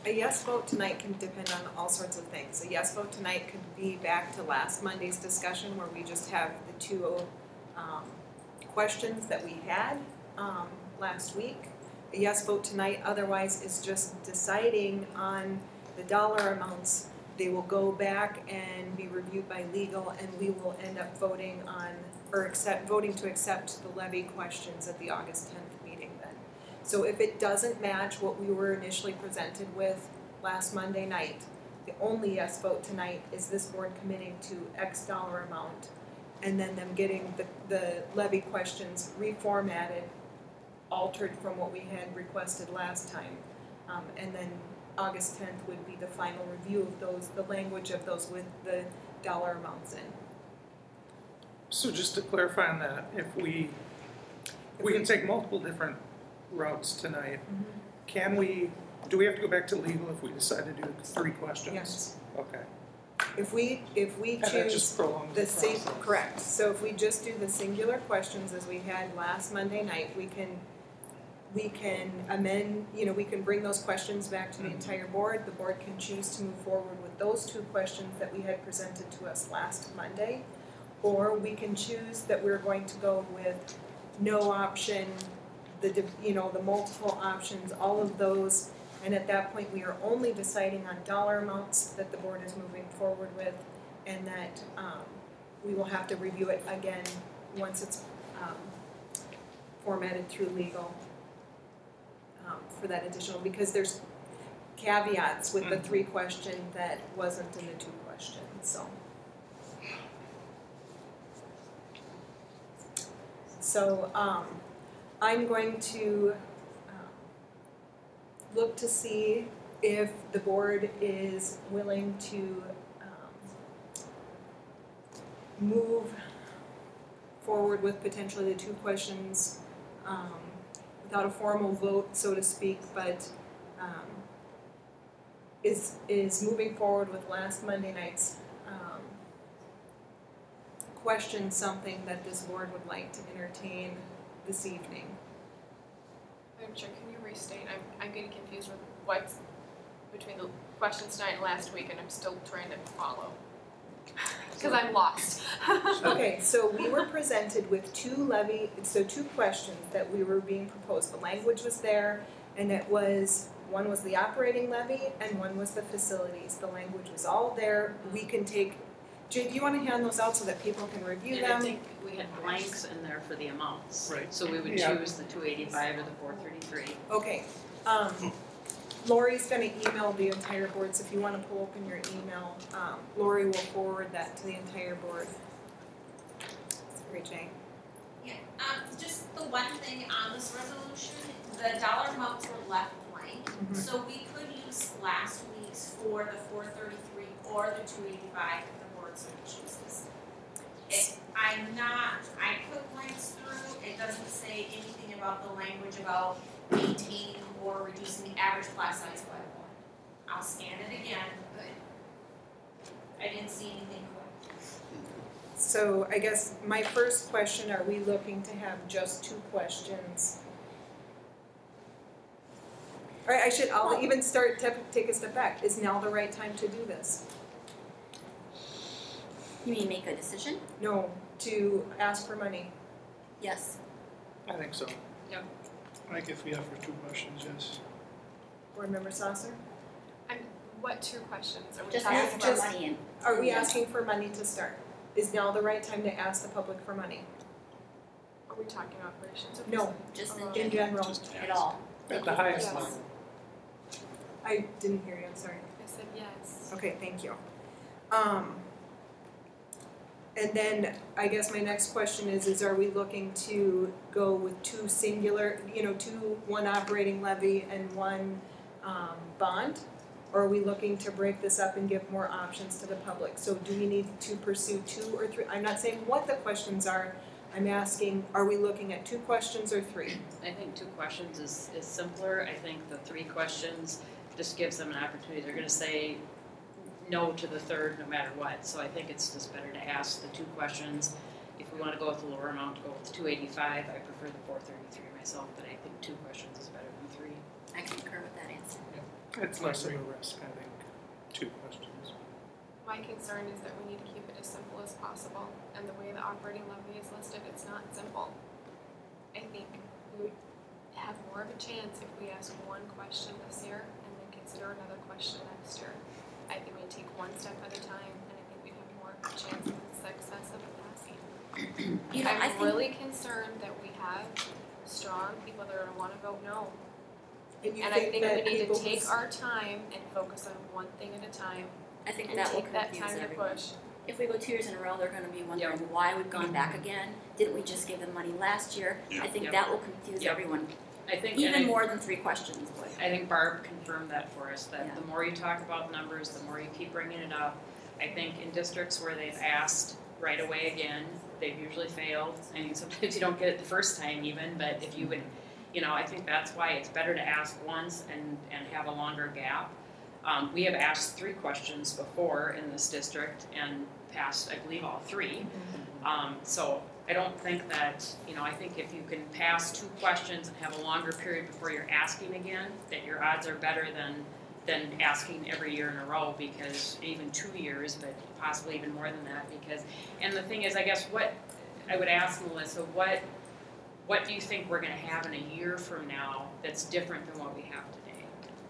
A yes vote tonight can depend on all sorts of things. A yes vote tonight could be back to last Monday's discussion where we just have the two questions that we had last week. A yes vote tonight otherwise is just deciding on the dollar amounts. They will go back and be reviewed by legal, and we will end up voting on, or voting to accept the levy questions at the August 10th meeting then. So if it doesn't match what we were initially presented with last Monday night, the only yes vote tonight is this board committing to X dollar amount, and then them getting the levy questions reformatted, altered from what we had requested last time, and then August 10th would be the final review of those, the language of those with the dollar amounts in. So just to clarify on that, if we can take multiple different routes tonight, do we have to go back to legal if we decide to do 3 questions? Yes. Okay. If we And that choose just prolongs the the same, process. correct. So if we just do the singular questions as we had last Monday night, we can amend, we can bring those questions back to the entire board. The board can choose to move forward with those 2 questions that we had presented to us last Monday. Or we can choose that we're going to go with no option, the multiple options, all of those. And at that point, we are only deciding on dollar amounts that the board is moving forward with, and that we will have to review it again once it's formatted through legal for that additional, because there's caveats with the 3 question that wasn't in the 2 questions, so. So I'm going to look to see if the board is willing to move forward with potentially the 2 questions without a formal vote, so to speak, but is moving forward with last Monday night's question something that this board would like to entertain this evening. Madam Chair, can you restate? I'm getting confused with what's between the questions tonight and last week, and I'm still trying to follow because I'm lost. Okay, so we were presented with 2 questions that we were being proposed. The language was there, and one was the operating levy and one was the facilities. The language was all there. We can take. Jay, do you want to hand those out so that people can review them? I think we had blanks in there for the amounts. Right. So we would choose the 285 or the 433. Okay. Lori's going to email the entire board, so if you want to pull open your email, Lori will forward that to the entire board. Sorry, Jay. Yeah, just the one thing on this resolution, the dollar amounts were left blank, so we could use last week's for the 433 or the 285 if the board so chooses. I put blanks through, it doesn't say anything about the language about maintaining or reducing the average class size by 1. I'll scan it again, but I didn't see anything quick. So I guess my first question, are we looking to have just 2 questions? All right, I'll even take a step back. Is now the right time to do this? You mean make a decision? No, to ask for money. Yes. I think so. Yep. I think if we offer 2 questions, yes. Board Member Saucer? What 2 questions are we Just talking ask about? for money in. Are we asking for money to start? Is now the right time to ask the public for money? Are we talking operations? Or No, Just in general. Just at all. At the highest Yes. level. I didn't hear you, I'm sorry. I said yes. Okay, thank you. And then I guess my next question is are we looking to go with 2 singular, 1 operating levy and 1 bond? Or are we looking to break this up and give more options to the public? So do we need to pursue 2 or 3? I'm not saying what the questions are. I'm asking, are we looking at 2 questions or 3? I think 2 questions is simpler. I think the 3 questions just gives them an opportunity. They're going to say no to the 3rd no matter what. So I think it's just better to ask the 2 questions. If we want to go with the lower amount, go with 285. I prefer the 433 myself, but I think 2 questions is better than 3. I concur with that answer. I It's less of a risk, I think, 2 questions. My concern is that we need to keep it as simple as possible, and the way the operating levy is listed, it's not simple. I think we would have more of a chance if we ask one question this year and then consider another question next year. I think we take one step at a time, and I think we'd have more chance of success of passing. You know, I I'm think really concerned that we have strong people that are gonna wanna vote no. And you And I think think that we need people to take who's- our time and focus on one thing at a time I think and that will take that confuse time to everyone. push. If we go 2 years in a row, they're gonna be wondering why we've gone back again. Didn't we just give them money last year? Yeah. I think Yep. that will confuse Yep. everyone, I think, even more than 3 questions would. I think Barb confirmed that for us, that Yeah. the more you talk about numbers, the more you keep bringing it up. I think in districts where they've asked right away again, they've usually failed. I mean, sometimes you don't get it the first time even, but if you would, I think that's why it's better to ask once and have a longer gap. We have asked 3 questions before in this district and passed, I believe, all 3. So I don't think that, I think if you can pass 2 questions and have a longer period before you're asking again, that your odds are better than asking every year in a row, because even 2 years, but possibly even more than that, because, and the thing is, I guess what I would ask Melissa, what do you think we're gonna have in a year from now that's different than what we have today?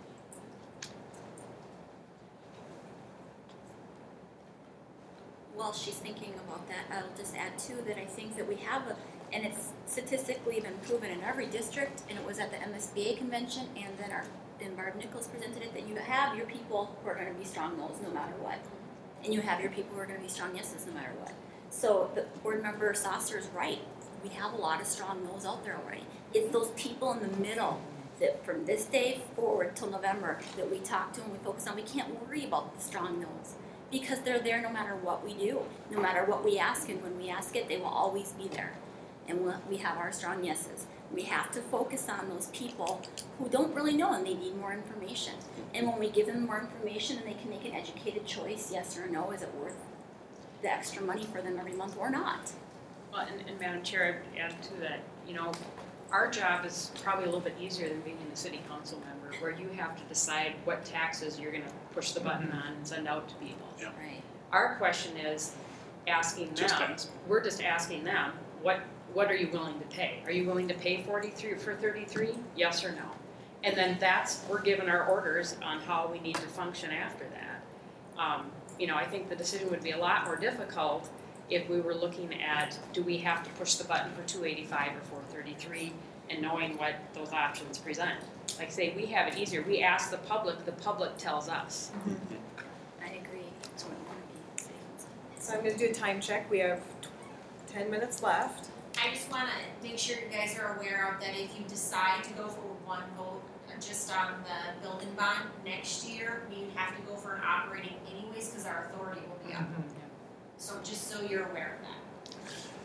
While she's thinking about that, I'll just add too that I think that we have and it's statistically been proven in every district, and it was at the MSBA convention, and then Barb Nichols presented it, that you have your people who are going to be strong no's no matter what, and you have your people who are going to be strong yeses no matter what. So the board member Saucer is right. We have a lot of strong no's out there already. It's those people in the middle that from this day forward till November that we talk to and we focus on. We can't worry about the strong no's, because they're there no matter what we do, no matter what we ask, and when we ask it, they will always be there. And we have our strong yeses. We have to focus on those people who don't really know and they need more information. And when we give them more information and they can make an educated choice, yes or no, is it worth the extra money for them every month or not? Well, and Madam Chair, I'd add to that, our job is probably a little bit easier than being a city council member, where you have to decide what taxes you're gonna push the button on and send out to people. Yeah. Right. Our question is asking Just them, ask. we're just asking them, what are you willing to pay? Are you willing to pay 43 for 33? Yes or no? And then we're given our orders on how we need to function after that. I think the decision would be a lot more difficult if we were looking at, do we have to push the button for 285 or 433, and knowing what those options present. Like say, we have it easier. We ask the public tells us. I agree. That's what I want to be. So I'm gonna do a time check. We have 10 minutes left. I just wanna make sure you guys are aware of that if you decide to go for one vote just on the building bond next year, we have to go for an operating anyways, cause our authority will be up. So just so you're aware of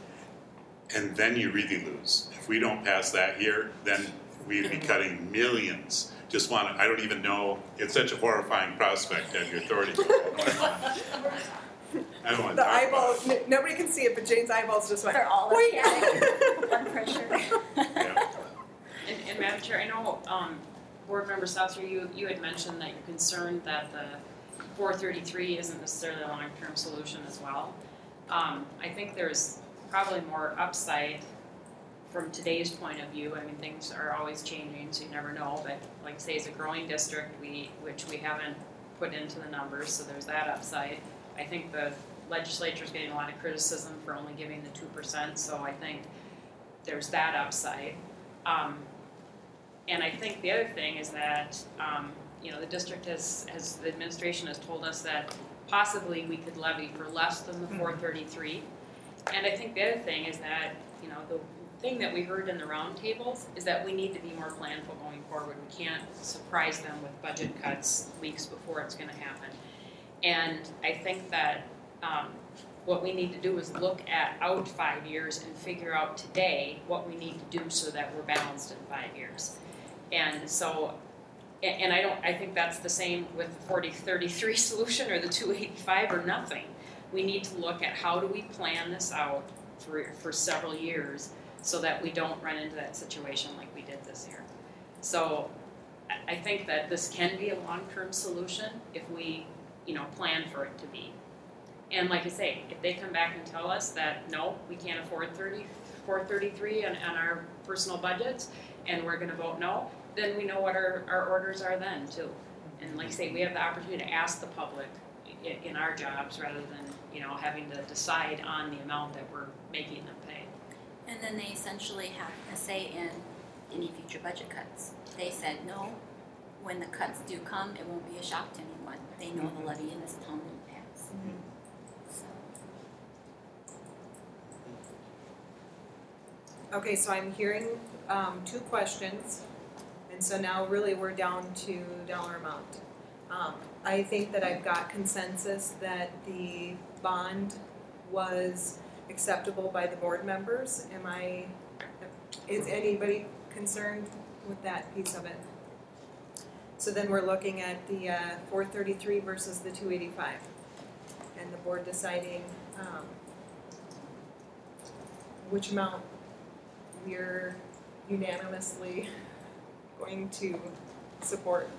that. And then you really lose. If we don't pass that here, then we'd be cutting millions. I don't even know, it's such a horrifying prospect to have your authority. I don't want to The talk about eyeballs, it. nobody can see it, but Jane's eyeballs just went, They're all wait. blood pressure. Yeah. And Madam Chair, I know Board Member Saucer, you had mentioned that you're concerned that the 433 isn't necessarily a long-term solution as well. I think there's probably more upside from today's point of view. I mean, things are always changing, so you never know. But like say, it's a growing district, which we haven't put into the numbers, so there's that upside. I think the legislature's getting a lot of criticism for only giving the 2%, so I think there's that upside. And I think the other thing is that, the district the administration has told us that possibly we could levy for less than the 433. And I think the other thing is that, the thing that we heard in the roundtables is that we need to be more planful going forward. We can't surprise them with budget cuts weeks before it's going to happen. And I think that what we need to do is look out 5 years and figure out today what we need to do so that we're balanced in 5 years. And so, I think that's the same with the 4033 solution or the 285 or nothing. We need to look at how do we plan this out for several years so that we don't run into that situation like we did this year. So I think that this can be a long-term solution if we, plan for it to be. And like I say, if they come back and tell us that, no, we can't afford 433 on our personal budgets, and we're gonna vote no, then we know what our orders are then too. And like I say, we have the opportunity to ask the public in our jobs rather than, having to decide on the amount that we're making them pay. And then they essentially have a say in any future budget cuts. They said no, when the cuts do come, it won't be a shock to anyone. They know the levy in this town won't pass. So, Okay, so I'm hearing, 2 questions, and so now really we're down to dollar amount. I think that I've got consensus that the bond was acceptable by the board members. Is anybody concerned with that piece of it? So then we're looking at the 433 versus the 285, and the board deciding which amount we're unanimously going to support.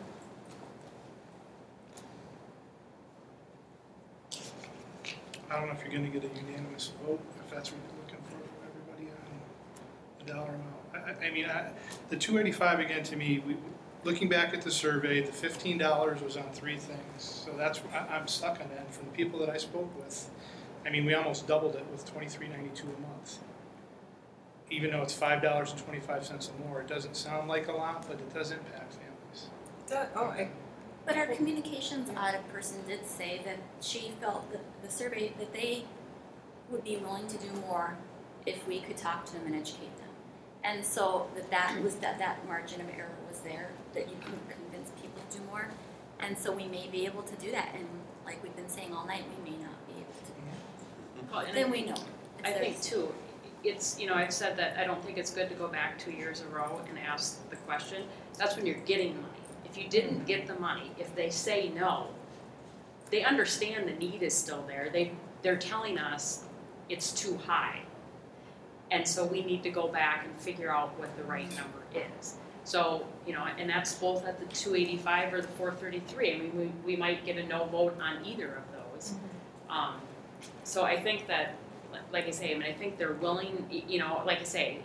I don't know if you're gonna get a unanimous vote, if that's what you're looking for everybody on the dollar amount. I mean, the 285 again, to me, looking back at the survey, the $15 was on 3 things. So that's, I'm stuck on that. From the people that I spoke with, I mean, we almost doubled it with $23.92 a month. Even though it's $5.25 or more, it doesn't sound like a lot, but it does impact families. but our communications audit person did say that she felt that the survey, that they would be willing to do more if we could talk to them and educate them. And so that margin of error was there, that you can convince people to do more. And so we may be able to do that, and like we've been saying all night, we may not be able to do that. Well, But then we know. I think too, it's, I've said that I don't think it's good to go back 2 years in a row and ask the question. That's when you're getting money. If you didn't get the money, if they say no, they understand the need is still there. They're telling us it's too high. And so we need to go back and figure out what the right number is. So, and that's both at the 285 or the 433. I mean, we might get a no vote on either of those. So I think that, like I say, I think they're willing, like I say,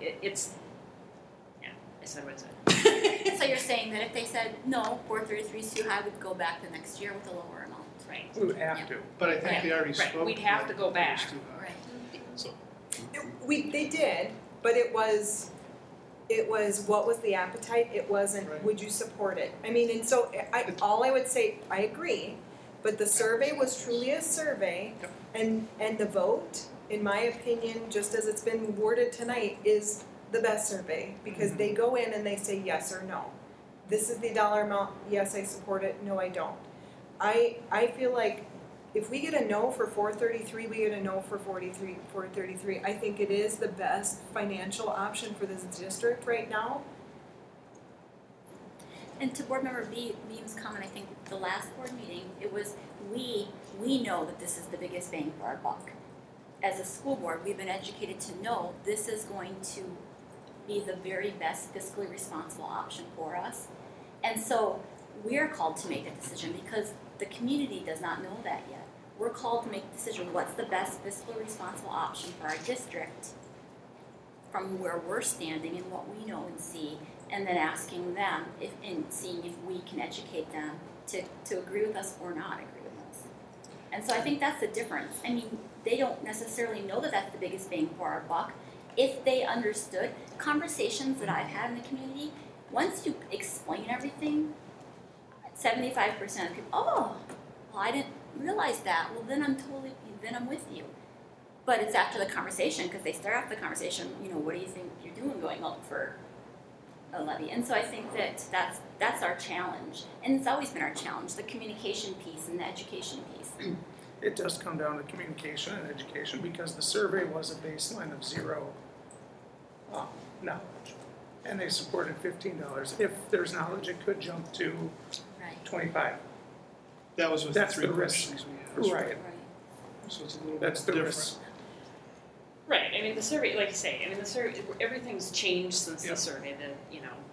I said what I said. So you're saying that if they said, no, 433 is too high, we'd go back the next year with a lower amount? Right. We would have to. But I think they already Right. spoke. We'd have to go back. It's too high. Right. So, They did, but it was what was the appetite? It wasn't, Right. would you support it? I mean, and so all I would say, I agree, but the survey was truly a survey, Yep. and the vote, in my opinion, just as it's been worded tonight, is the best survey, because they go in and they say yes or no. This is the dollar amount, yes, I support it, no, I don't. I feel like if we get a no for 433, we get a no for 433. I think it is the best financial option for this district right now. And to Board Member Beam's comment, I think the last board meeting, it was we know that this is the biggest bang for our buck. As a school board, we've been educated to know this is going to be the very best fiscally responsible option for us. And so we're called to make a decision because the community does not know that yet. We're called to make a decision, what's the best fiscally responsible option for our district from where we're standing and what we know and see, and then asking them and seeing if we can educate them to agree with us or not agree with us. And so I think that's the difference. I mean, they don't necessarily know that that's the biggest bang for our buck. If they understood, conversations that I've had in the community, once you explain everything, 75% of people, oh, well, I didn't realize that. Well, then I'm with you. But it's after the conversation, because they start off the conversation, what do you think you're doing going up for a levy? And so I think that that's our challenge. And it's always been our challenge, the communication piece and the education piece. It does come down to communication and education, because the survey was a baseline of 0 knowledge. And they supported $15. If there's knowledge, it could jump to Right. 25. That was with That's the 3 the risk. questions we had. Right. Right. So it's a little That's bit the different. risk. Right. I mean, the survey, like you say, the survey, everything's changed since Yep. the survey.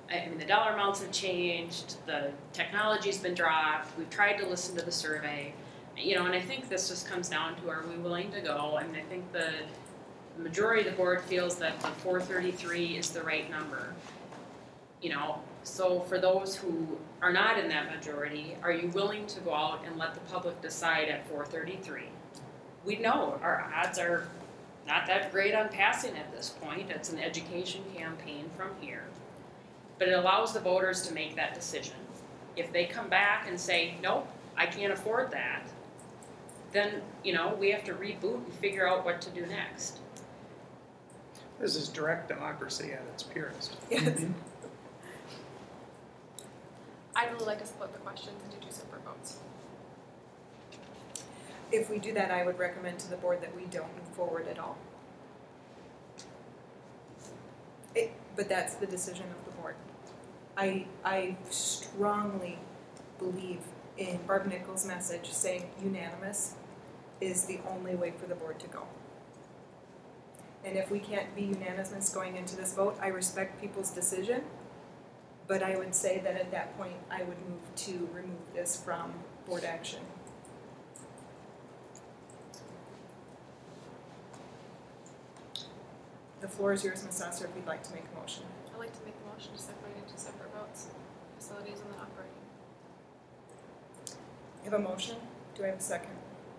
I mean, the dollar amounts have changed, the technology's been dropped, we've tried to listen to the survey, and I think this just comes down to, are we willing to go? I mean, I think the majority of the board feels that the 433 is the right number. So for those who are not in that majority, are you willing to go out and let the public decide at 433? We know our odds are not that great on passing at this point. It's an education campaign from here. But it allows the voters to make that decision. If they come back and say, nope, I can't afford that, then, we have to reboot and figure out what to do next. This is direct democracy at its purest. Yes. I'd really like to split the questions into 2 separate votes. If we do that, I would recommend to the board that we don't move forward at all. But that's the decision of the board. I strongly believe in Barb Nichols' message saying unanimous is the only way for the board to go. And if we can't be unanimous going into this vote, I respect people's decision, but I would say that at that point, I would move to remove this from board action. The floor is yours, Ms. Sasser, if you'd like to make a motion. I'd like to make a motion to separate into separate votes, facilities and then operating. I have a motion. Do I have a second?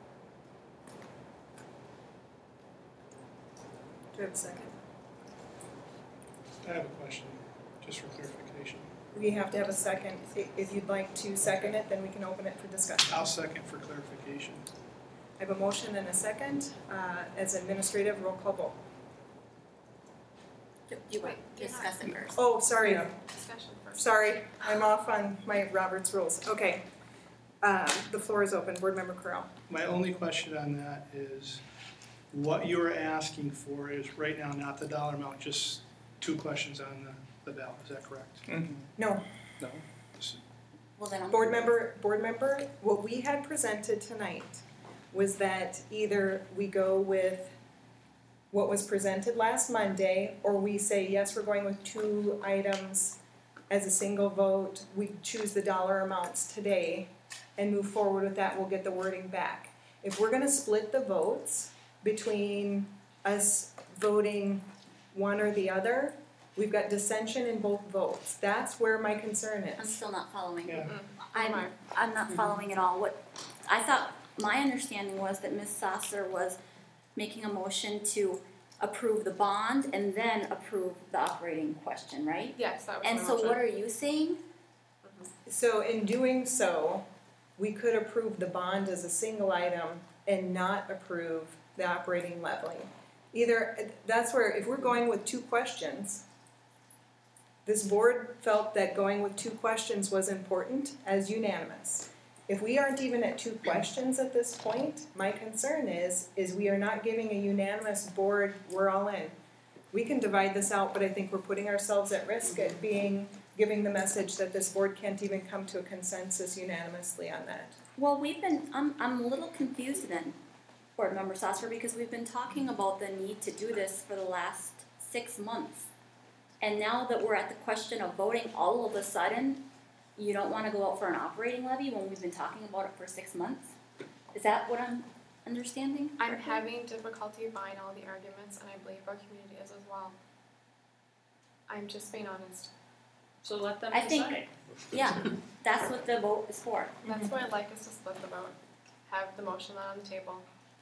Do I have a second? I have a question, just for clarification. We have to have a second. If you'd like to second it, then we can open it for discussion. I'll second for clarification. I have a motion and a second. As administrative, roll call vote. You Wait, you're discuss it first. Oh, sorry. Yeah. Discussion first. Sorry. I'm off on my Robert's rules. Okay. The floor is open. Board Member Corral. My only question on that is, what you're asking for is right now not the dollar amount, just 2 questions on the ballot, is that correct? Mm-hmm. No. No? Well, then I'm. Board member, what we had presented tonight was that either we go with what was presented last Monday, or we say, yes, we're going with 2 items as a single vote. We choose the dollar amounts today and move forward with that. We'll get the wording back. If we're going to split the votes between us voting one or the other, we've got dissension in both votes. That's where my concern I'm is. still not following. Yeah. I'm not following at all. What I thought my understanding was that Ms. Sasser was making a motion to approve the bond and then approve the operating question, right? Yes, that was And my so motion. what are you saying? So in doing so, we could approve the bond as a single item and not approve the operating leveling. That's where, if we're going with 2 questions, this board felt that going with 2 questions was important as unanimous. If we aren't even at 2 questions at this point, my concern is we are not giving a unanimous board, we're all in. We can divide this out, but I think we're putting ourselves at risk at giving the message that this board can't even come to a consensus unanimously on that. Well, I'm a little confused then, Board Member Sasser, because we've been talking about the need to do this for the last 6 months. And now that we're at the question of voting, all of a sudden, you don't want to go out for an operating levy when we've been talking about it for 6 months? Is that what I'm understanding? I'm correctly? having difficulty buying all the arguments, and I believe our community is as well. I'm just being honest. So let them I think- decide. Yeah, that's what the vote is for. That's why I'd like us to split the vote. Have the motion on the table.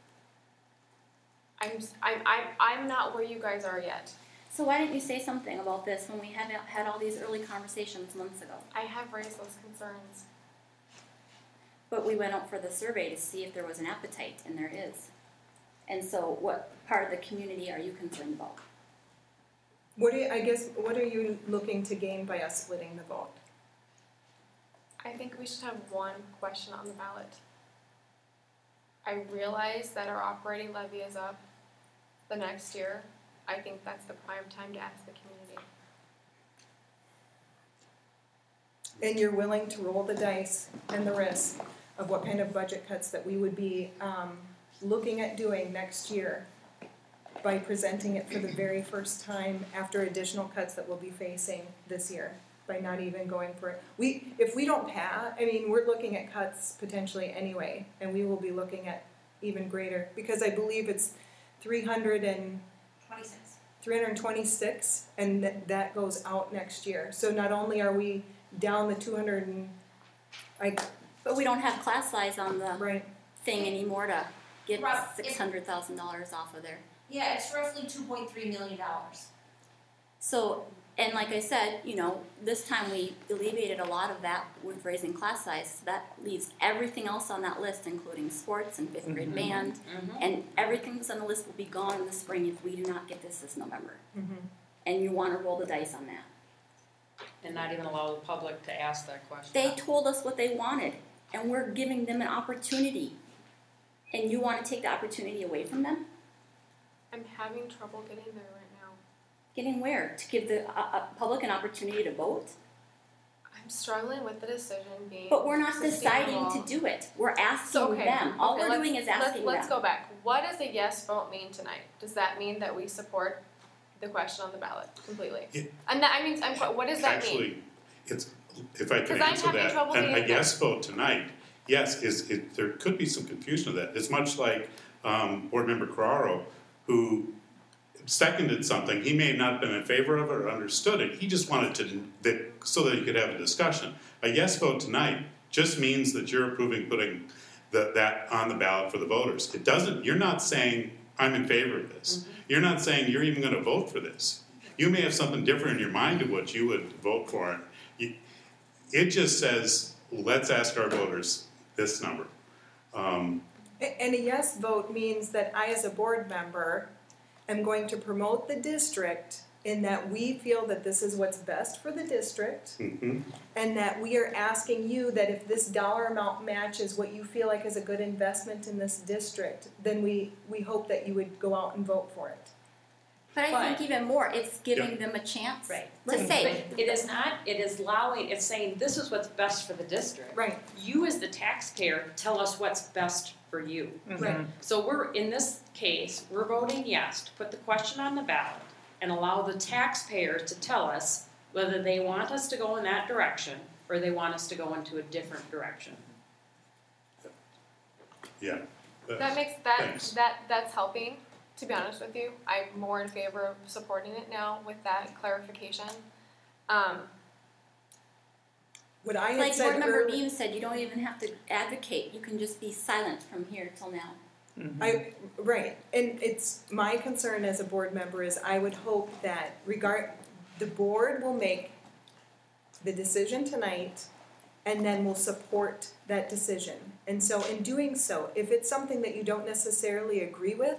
I'm not where you guys are yet. So why didn't you say something about this when we had all these early conversations months ago? I have raised those concerns. But we went out for the survey to see if there was an appetite, and there is. And so what part of the community are you concerned about? What are you looking to gain by us splitting the vote? I think we should have 1 question on the ballot. I realize that our operating levy is up the next year. I think that's the prime time to ask the community. And you're willing to roll the dice and the risk of what kind of budget cuts that we would be looking at doing next year by presenting it for the very first time after additional cuts that we'll be facing this year. by not even going for it. If we don't pass, I mean, we're looking at cuts potentially anyway, and we will be looking at even greater, because I believe it's 326, and that goes out next year. So not only are we down the 200 and, But we don't have class size on the right, thing anymore to get Right. $600,000 off of there. Yeah, it's roughly $2.3 million. So, and like I said, this time we alleviated a lot of that with raising class size. So that leaves everything else on that list, including sports and fifth grade band, and everything that's on the list will be gone in the spring if we do not get this November. And you want to roll the dice on that. And not even allow the public to ask that question. They told us what they wanted, and we're giving them an opportunity. And you want to take the opportunity away from them? I'm having trouble getting there right now. Getting where? To give the public an opportunity to vote? I'm struggling with the decision being. But we're not sustainable. deciding to do it. We're asking So, okay. them. All Okay, we're let's- doing is asking let's them. go back. What does a yes vote mean tonight? Does that mean that we support the question on the ballot completely? Yeah. And that, what does that mean? Actually, it's, if I can 'Cause I'm answer having that, trouble and a getting yes vote tonight, yes, there could be some confusion of that. It's much like Board Member Carraro, who seconded something. He may not have been in favor of it or understood it. He just wanted so that he could have a discussion. A yes vote tonight just means that you're approving putting that on the ballot for the voters. It doesn't. You're not saying I'm in favor of this. You're not saying you're even going to vote for this. You may have something different in your mind of what you would vote for. It just says, let's ask our voters this number. and a yes vote means that I, as a board member, am going to promote the district in that we feel that this is what's best for the district, and that we are asking you that if this dollar amount matches what you feel like is a good investment in this district, then we hope that you would go out and vote for it. But I think even more, it's giving them a chance to say. But it is not, it is allowing, it's saying this is what's best for the district. Right. You as the taxpayer tell us what's best for you. Right. So in this case, we're voting yes to put the question on the ballot and allow the taxpayers to tell us whether they want us to go in that direction or they want us to go into a different direction. Yeah. That's helping. To be honest with you, I'm more in favor of supporting it now with that clarification. What I had Like said board member earlier, Beam said, you don't even have to advocate. You can just be silent from here till now. right, and it's my concern as a board member is I would hope that the board will make the decision tonight, and then will support that decision. And so in doing so, if it's something that you don't necessarily agree with,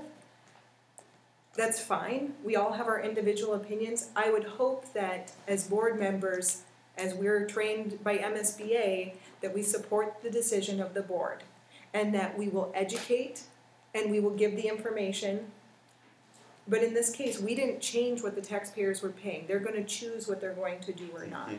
that's fine. We all have our individual opinions. I would hope that as board members, as we're trained by MSBA, that we support the decision of the board, and that we will educate and we will give the information. But in this case, we didn't change what the taxpayers were paying. They're going to choose what they're going to do or not.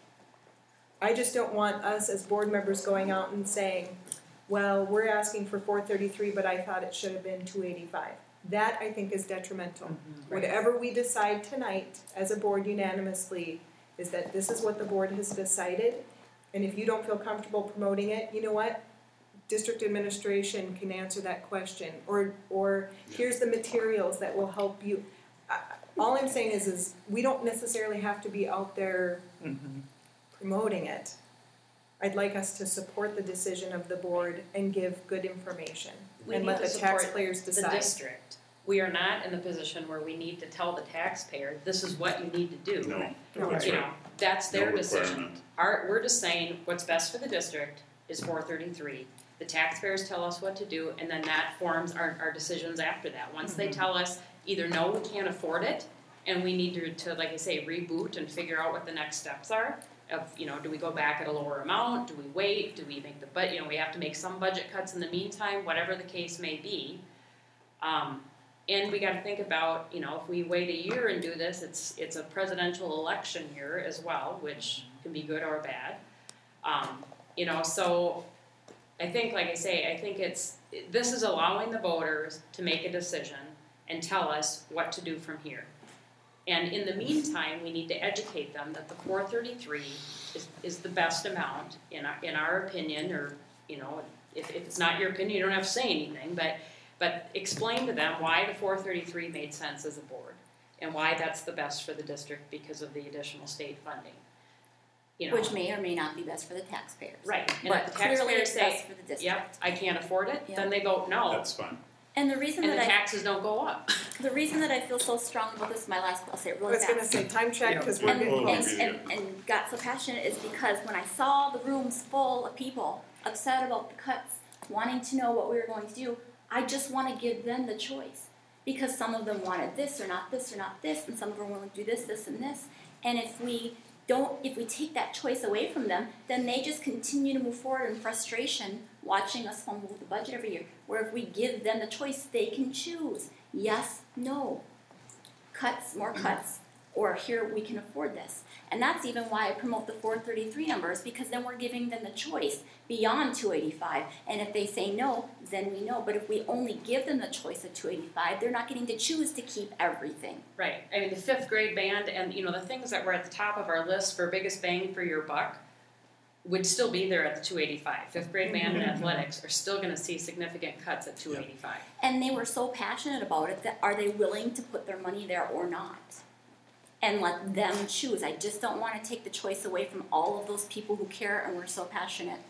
I just don't want us as board members going out and saying, well, we're asking for $433, but I thought it should have been $285. That, I think, is detrimental. Whatever we decide tonight as a board unanimously is that this is what the board has decided, and if you don't feel comfortable promoting it, you know what? District administration can answer that question, or here's the materials that will help you. All I'm saying is we don't necessarily have to be out there promoting it. I'd like us to support the decision of the board and give good information and let the taxpayers decide. The district. We are not in the position where we need to tell the taxpayer, this is what you need to do. No, that's right. That's their No decision. requirement. We're just saying what's best for the district is $433. The taxpayers tell us what to do, and then that forms our decisions after that. Once they tell us either no, we can't afford it, and we need to, like I say, reboot and figure out what the next steps are. Do we go back at a lower amount? Do we wait? Do we make the budget? We have to make some budget cuts in the meantime, whatever the case may be. And we got to think about, if we wait a year and do this, it's a presidential election year as well, which can be good or bad. So I think, like I say, this is allowing the voters to make a decision and tell us what to do from here. And in the meantime, we need to educate them that the 433 is the best amount in our opinion, or, you know, if it's not your opinion, you don't have to say anything, but explain to them why the 433 made sense as a board and why that's the best for the district because of the additional state funding. You know, Which may or may not be best for the taxpayers. right. And But if the clearly taxpayers it's say, best for the district. yep, I can't afford it, Yeah. then they vote no, That's fine. And the reason and the that taxes don't go up. the reason that I feel so strong about this, my last, I'll say it I really was gonna fast. say time check, cause we're And, getting Oh, close. and got so passionate is because when I saw the rooms full of people upset about the cuts, wanting to know what we were going to do, I just want to give them the choice. Because some of them wanted this or not this or not this, and some of them were willing to do this, this, and this. And if we take that choice away from them, then they just continue to move forward in frustration, watching us fumble with the budget every year. Where if we give them the choice, they can choose yes, no, cuts, more cuts, or here we can afford this. And that's even why I promote the 433 numbers, because then we're giving them the choice beyond 285. And if they say no, then we know. But if we only give them the choice of 285, they're not getting to choose to keep everything. Right. I mean, the fifth grade band and, you know, the things that were at the top of our list for biggest bang for your buck would still be there at the 285. Fifth grade band and athletics are still going to see significant cuts at 285. And they were so passionate about it that are they willing to put their money there or not? And let them choose. I just don't want to take the choice away from all of those people who care and were so passionate.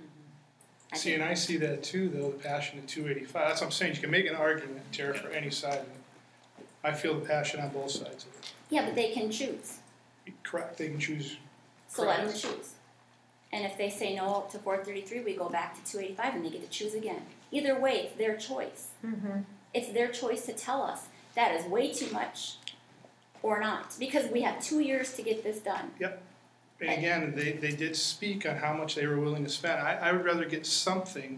See, and I see that too, though, the passion in 285. That's what I'm saying. You can make an argument, Tara, for any side of it. I feel the passion on both sides of it. Yeah, but they can choose. Correct. They can choose. So let them choose. And if they say no to 433, we go back to 285 and they get to choose again. Either way, it's their choice. Mm-hmm. It's their choice to tell us that is way too much or not. Because we have 2 years to get this done. And again, they did speak on how much they were willing to spend. I would rather get something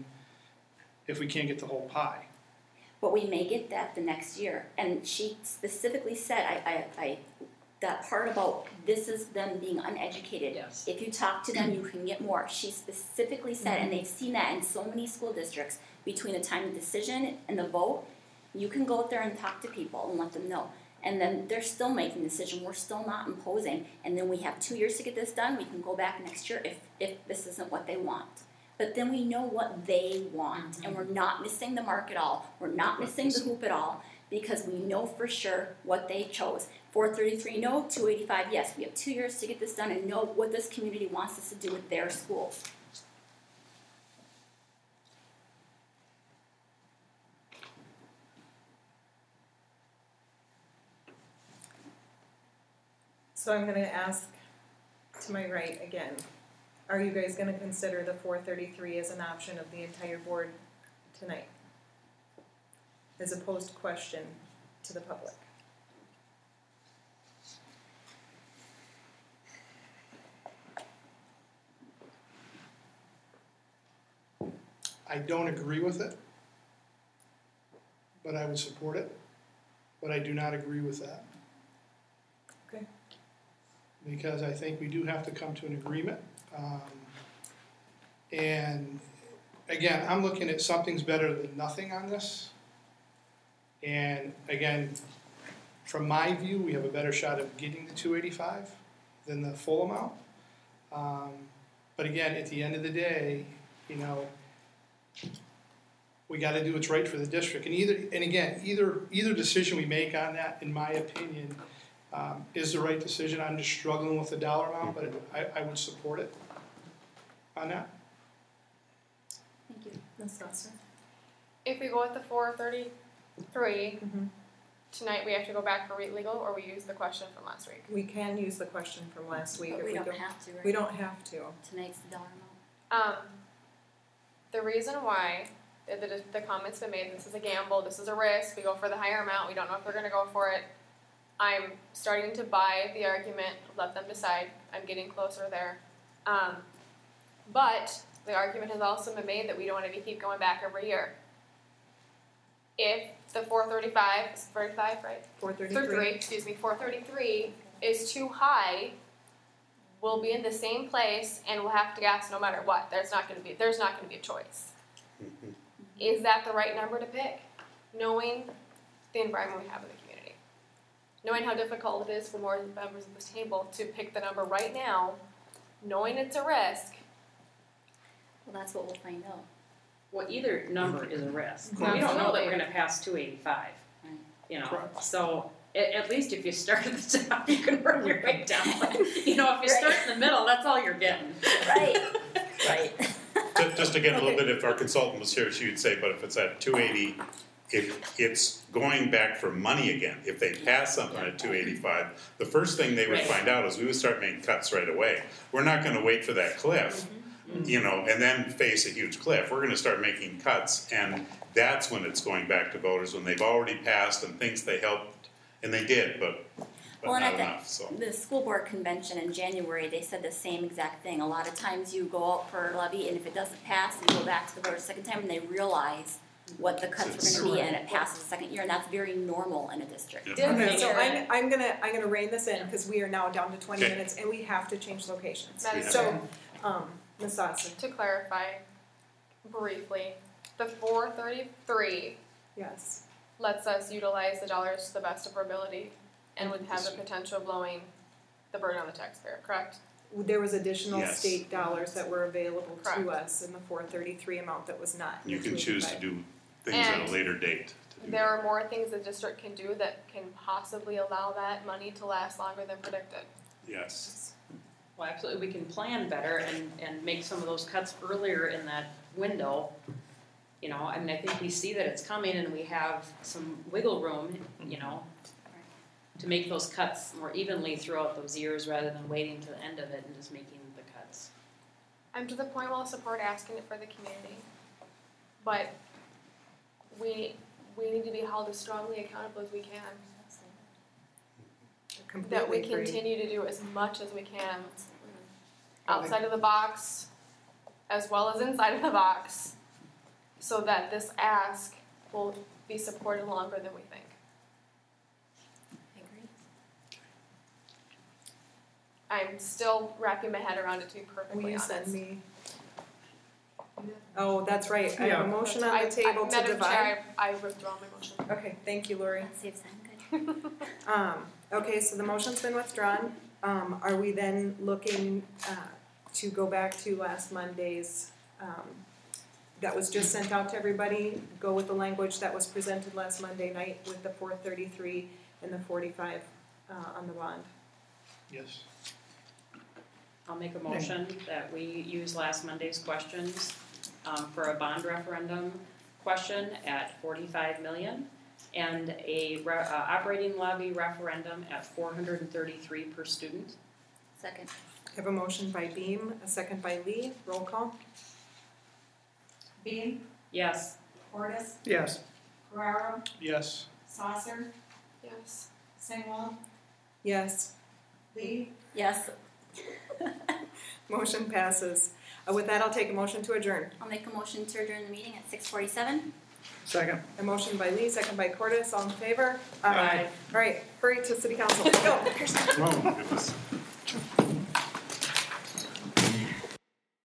if we can't get the whole pie. But we may get that the next year. And she specifically said, I that part about this is them being uneducated. Yes. If you talk to them, you can get more. She specifically said, and they've seen that in so many school districts, between the time of decision and the vote, you can go out there and talk to people and let them know. And then they're still making the decision. We're still not imposing. And then we have 2 years to get this done. We can go back next year if this isn't what they want. But then we know what they want. And we're not missing the mark at all. We're not missing the hoop at all, because we know for sure what they chose. 433 no, 285 yes. We have 2 years to get this done and know what this community wants us to do with their schools. So I'm gonna ask to my right again, are you guys gonna consider the 433 as an option of the entire board tonight? As a posed question to the public? I don't agree with it, but I would support it. But I do not agree with that. Okay. Because I think we do have to come to an agreement. And again, I'm looking at something's better than nothing on this. And again, from my view, we have a better shot of getting the 285 than the full amount. But again, at the end of the day, you know, we got to do what's right for the district. And either decision we make on that, in my opinion, is the right decision. I'm just struggling with the dollar amount, but I would support it on that. Thank you. Ms. Dawson? If we go with the 433, Mhm. tonight we have to go back for legal, or we use the question from last week? We can use the question from last week But if we we don't don't. have to, right? We don't have to. Tonight's the dollar amount. The reason why the comment's been made, this is a gamble, this is a risk, we go for the higher amount, we don't know if we're going to go for it. I'm starting to buy the argument, let them decide, I'm getting closer there. But the argument has also been made that we don't want to keep going back every year. If the 435, is 35, right? 433. 433 is too high, we'll be in the same place and we'll have to gas no matter what. There's not going to be a choice. Is that the right number to pick, knowing the environment we have in the community? knowing how difficult it is for more members of this table to pick the number right now, knowing it's a risk. Well, that's what we'll find out. Well, either number is a risk. Mhm. We don't know that Absolutely. we're gonna pass 285. Right. You know, Correct. so at least if you start at the top, you can work your way down. You know, if you start in the middle, that's all you're getting. Right, right. Just again, a little bit, if our consultant was here, she would say, but if it's at 280, if it's going back for money again. If they pass something at 285, the first thing they would Right. find out is we would start making cuts right away. We're not gonna wait for that cliff, you know, and then face a huge cliff. We're gonna start making cuts, and that's when it's going back to voters, when they've already passed and thinks they helped, and they did, but Well, and not at the- enough, so. The school board convention in January, they said the same exact thing. A lot of times you go out for a levy, and if it doesn't pass, you go back to the voters a second time, and they realize what the cuts were gonna be, and it passes the second year, and that's very normal in a district. Yeah. Did Okay, so figure I'm gonna rein this in, because we are now down to 20 Okay. minutes, and we have to change locations. That is So, Ms. Dawson, to clarify briefly, the 433 yes. lets us utilize the dollars to the best of our ability and would have the potential of lowering the burden on the taxpayer, correct? There was additional Yes. state dollars that were available to Correct. us in the 433 amount that was not. in You the can choose to 285. do things at a And later date to do There that. are more things the district can do that can possibly allow that money to last longer than predicted. Yes. Well, absolutely, we can plan better and make some of those cuts earlier in that window. You know, I mean, I think we see that it's coming and we have some wiggle room, you know, to make those cuts more evenly throughout those years rather than waiting to the end of it and just making the cuts. I'm to the point where I'll support asking it for the community, but we need to be held as strongly accountable as we can. That we Completely agree. continue to do as much as we can Okay. outside of the box as well as inside of the box so that this ask will be supported longer than we think. I agree. I'm still wrapping my head around it, to be Will perfectly you honest. send me? Oh, that's right, I have Yeah. a motion on the table to Madam divide. Chair, I withdraw my motion. Okay, thank you, Lori. That saves time, good. Okay, so the motion's been withdrawn. Are we then looking, to go back to last Monday's, that was just sent out to everybody? Go with the language that was presented last Monday night with the 433 and the 45, on the bond? Yes. I'll make a motion that we use last Monday's questions for a bond referendum question at 45 million and a operating levy referendum at 433 per student. Second. I have a motion by Beam, a second by Lee, roll call. Bean, Yes. Portis, Yes. Ferraro, Yes. Saucer, Yes. Singwall, Yes, Lee, Yes, motion passes. With that, I'll take a motion to adjourn. I'll make a motion to adjourn the meeting at 6:47. Second. A motion by Lee, second by Cordes, all in favor? Aye. All right, hurry to city council, go. Oh, my goodness.